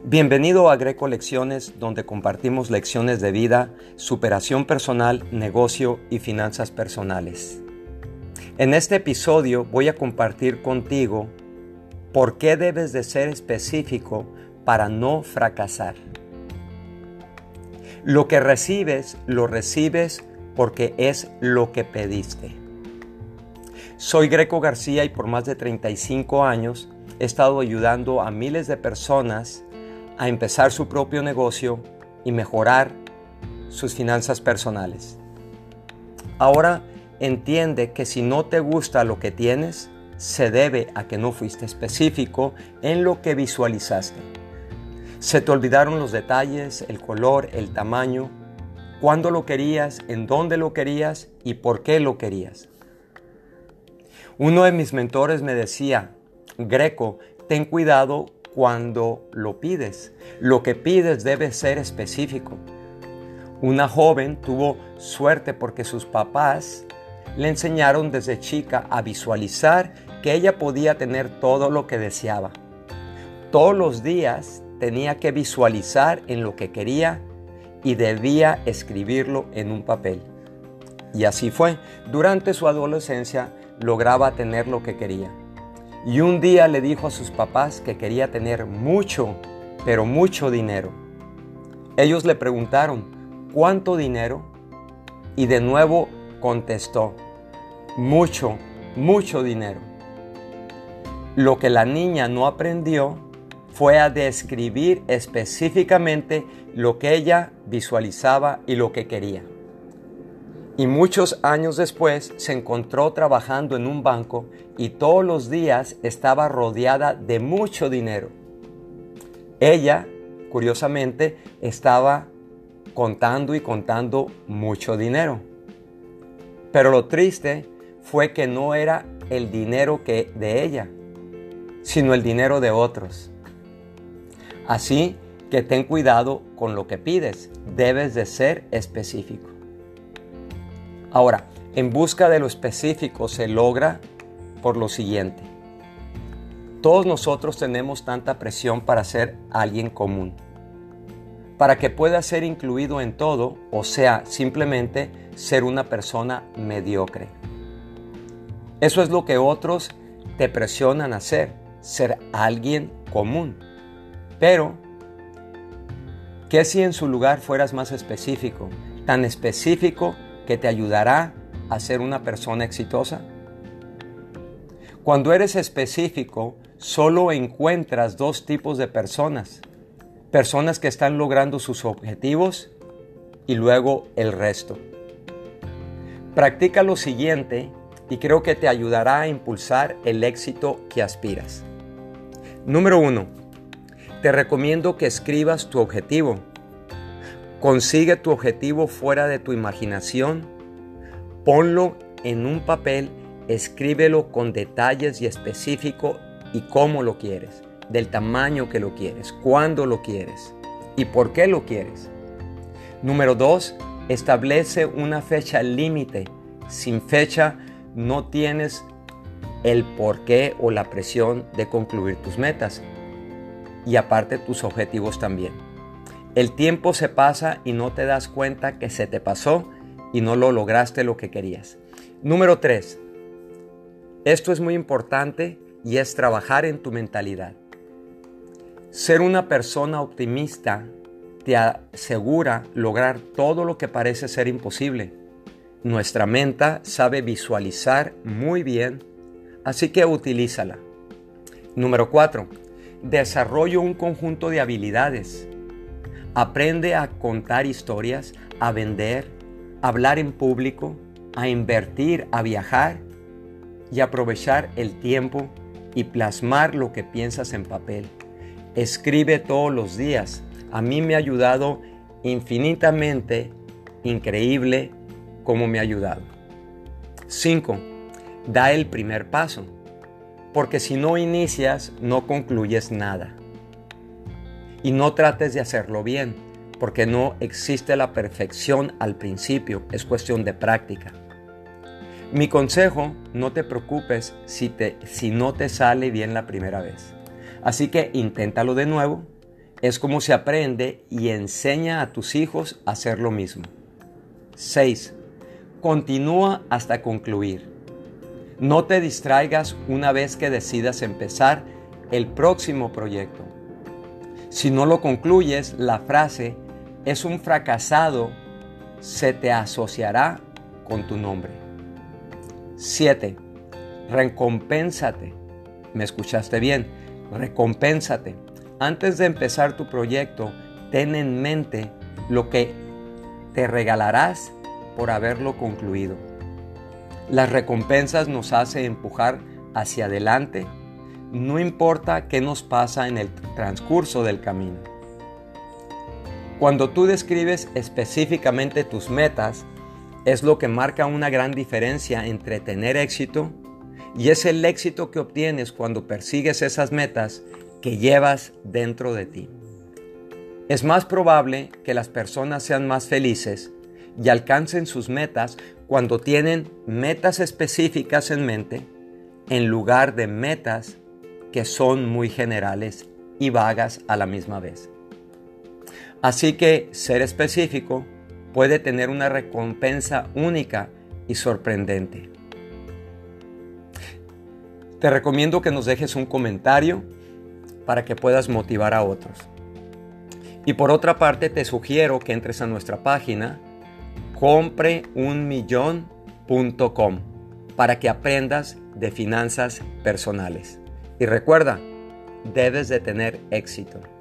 Bienvenido a Greco Lecciones, donde compartimos lecciones de vida, superación personal, negocio y finanzas personales. En este episodio voy a compartir contigo por qué debes de ser específico para no fracasar. Lo que recibes, lo recibes porque es lo que pediste. Soy Greco García y por más de 35 años he estado ayudando a miles de personas a empezar su propio negocio y mejorar sus finanzas personales. Ahora entiende que si no te gusta lo que tienes, se debe a que no fuiste específico en lo que visualizaste. Se te olvidaron los detalles, el color, el tamaño, cuándo lo querías, en dónde lo querías y por qué lo querías. Uno de mis mentores me decía: Greco, ten cuidado cuando lo pides. Lo que pides debe ser específico. Una joven tuvo suerte porque sus papás le enseñaron desde chica a visualizar que ella podía tener todo lo que deseaba. Todos los días tenía que visualizar en lo que quería y debía escribirlo en un papel. Y así fue. Durante su adolescencia lograba tener lo que quería. Y un día le dijo a sus papás que quería tener mucho, pero mucho dinero. Ellos le preguntaron: ¿cuánto dinero? Y de nuevo contestó: mucho, mucho dinero. Lo que la niña no aprendió fue a describir específicamente lo que ella visualizaba y lo que quería. Y muchos años después se encontró trabajando en un banco y todos los días estaba rodeada de mucho dinero. Ella, curiosamente, estaba contando y contando mucho dinero. Pero lo triste fue que no era el dinero de ella, sino el dinero de otros. Así que ten cuidado con lo que pides. Debes de ser específico. Ahora, en busca de lo específico se logra por lo siguiente. Todos nosotros tenemos tanta presión para ser alguien común, para que pueda ser incluido en todo, o sea, simplemente ser una persona mediocre. Eso es lo que otros te presionan a ser alguien común. Pero, ¿qué si en su lugar fueras más específico? Tan específico que te ayudará a ser una persona exitosa. Cuando eres específico, solo encuentras dos tipos de personas. Personas que están logrando sus objetivos y luego el resto. Practica lo siguiente y creo que te ayudará a impulsar el éxito que aspiras. Número 1. Te recomiendo que escribas tu objetivo. Consigue tu objetivo fuera de tu imaginación, ponlo en un papel, escríbelo con detalles y específico y cómo lo quieres, del tamaño que lo quieres, cuándo lo quieres y por qué lo quieres. Número 2, establece una fecha límite. Sin fecha no tienes el porqué o la presión de concluir tus metas y aparte tus objetivos también. El tiempo se pasa y no te das cuenta que se te pasó y no lo lograste lo que querías. Número 3. Esto es muy importante y es trabajar en tu mentalidad. Ser una persona optimista te asegura lograr todo lo que parece ser imposible. Nuestra mente sabe visualizar muy bien, así que utilízala. Número 4. Desarrolla un conjunto de habilidades. Aprende a contar historias, a vender, a hablar en público, a invertir, a viajar y aprovechar el tiempo y plasmar lo que piensas en papel. Escribe todos los días. A mí me ha ayudado infinitamente, increíble cómo me ha ayudado. 5. Da el primer paso, porque si no inicias, no concluyes nada. Y no trates de hacerlo bien, porque no existe la perfección al principio, es cuestión de práctica. Mi consejo: no te preocupes si no te sale bien la primera vez. Así que inténtalo de nuevo Es como se aprende y enseña a tus hijos a hacer lo mismo. 6. Continúa hasta concluir. No te distraigas una vez que decidas empezar el próximo proyecto. Si no lo concluyes, la frase "es un fracasado" se te asociará con tu nombre. 7. Recompénsate. ¿Me escuchaste bien? Recompénsate. Antes de empezar tu proyecto, ten en mente lo que te regalarás por haberlo concluido. Las recompensas nos hacen empujar hacia adelante, no importa qué nos pasa en el transcurso del camino. Cuando tú describes específicamente tus metas, es lo que marca una gran diferencia entre tener éxito y es el éxito que obtienes cuando persigues esas metas que llevas dentro de ti. Es más probable que las personas sean más felices y alcancen sus metas cuando tienen metas específicas en mente en lugar de metas que son muy generales y vagas a la misma vez. Así que ser específico puede tener una recompensa única y sorprendente. Te recomiendo que nos dejes un comentario para que puedas motivar a otros. Y por otra parte, te sugiero que entres a nuestra página compreunmillon.com para que aprendas de finanzas personales. Y recuerda, debes de tener éxito.